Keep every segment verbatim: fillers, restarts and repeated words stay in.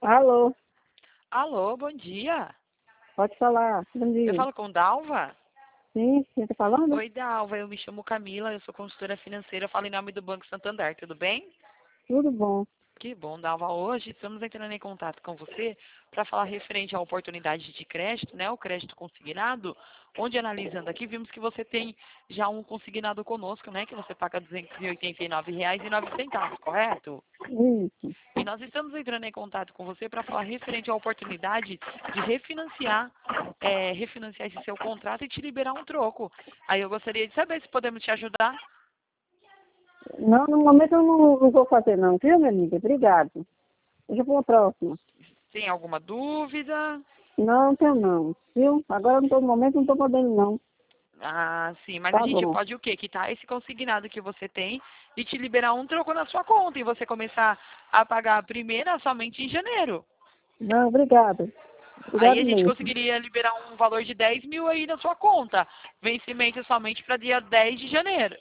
Alô, Alô, bom dia. pode falar. Bom Eu dia. falo com Dalva? Sim, quem tá falando? Oi, Dalva, eu me chamo Camila, eu sou consultora financeira, eu falo em nome do Banco Santander, tudo bem? Tudo bom. Que bom, Dalva. Hoje estamos entrando em contato com você para falar referente à oportunidade de crédito, né? O crédito consignado, onde analisando aqui vimos que você tem já um consignado conosco, né? Que você paga duzentos e oitenta e nove reais e nove centavos, correto? Isso. E nós estamos entrando em contato com você para falar referente à oportunidade de refinanciar, é, refinanciar esse seu contrato e te liberar um troco. Aí eu gostaria de saber se podemos te ajudar. Não, no momento eu não, não vou fazer não, viu, minha amiga? Obrigado. Deixa para uma próxima. Tem alguma dúvida? Não, não tenho não, viu? Agora não tô, no momento não tô podendo não. Ah, sim, mas a Tá gente bom. pode o quê? Quitar esse consignado que você tem e te liberar um troco na sua conta e você começar a pagar a primeira somente em janeiro. Não, obrigado. Aí Obrigado a gente mesmo. conseguiria liberar um valor de dez mil aí na sua conta. Vencimento somente para dia dez de janeiro.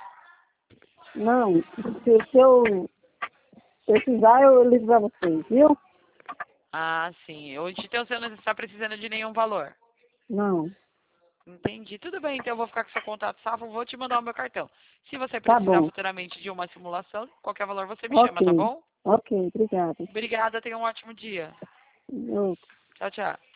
Não, se, se eu precisar eu ligo para vocês, viu? Ah, sim. Hoje então você não está precisando de nenhum valor. Não, Entendi. Tudo bem, então eu vou ficar com seu contato salvo, vou te mandar o meu cartão. Se você tá precisar bom. futuramente de uma simulação, qualquer valor você me chama, tá Ok, bom? ok, obrigado. Obrigada, tenha um ótimo dia. Eu Tchau, tchau.